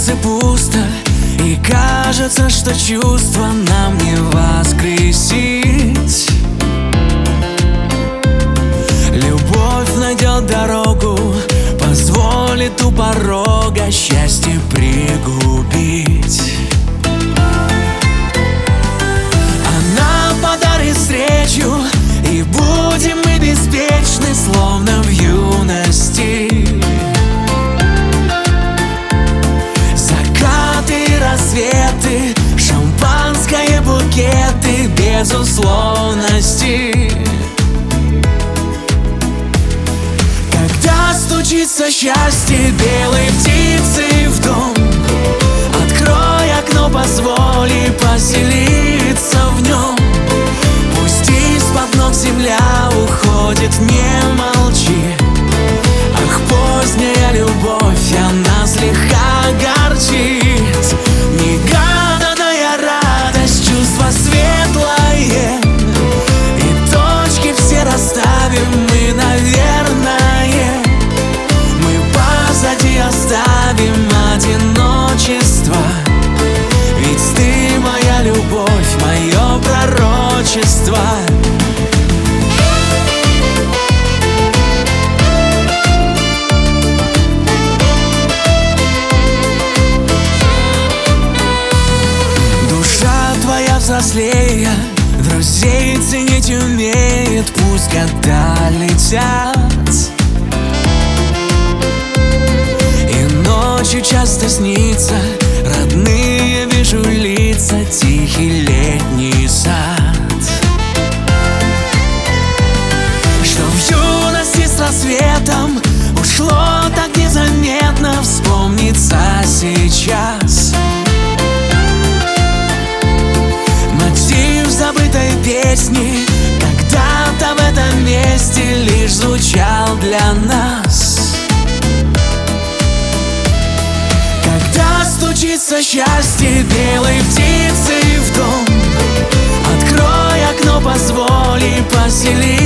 сердце пусто, и кажется, что чувства нам не воскресить. Любовь найдет дорогу, позволит у порога счастье пригубить. Она подарит встречу, и будем мы беспечны, словно в юности. Закаты и рассветы, шампанское, букеты, без условностей. Когда стучится счастье белой птицы в дом, открой окно, позволи поселиться в нем. Пусть из-под ног земля уходит, не молчи. Ах, поздняя любовь, она слегка горчит. Негаданная радость, чувство светлое, и точки все расставим мы, наверное. Мы позади оставим одиночество, ведь ты моя любовь, мое пророчество. Взрослея, друзей ценить умеет, пусть года летят. И ночью часто снится, родные вижу лица, тихий летний сад. Что в юности с рассветом ушло так незаметно, вспомнится сейчас. Забытой песни когда-то в этом месте лишь звучал для нас. Когда стучится счастье белой птицы в дом, открой окно, позволи поселиться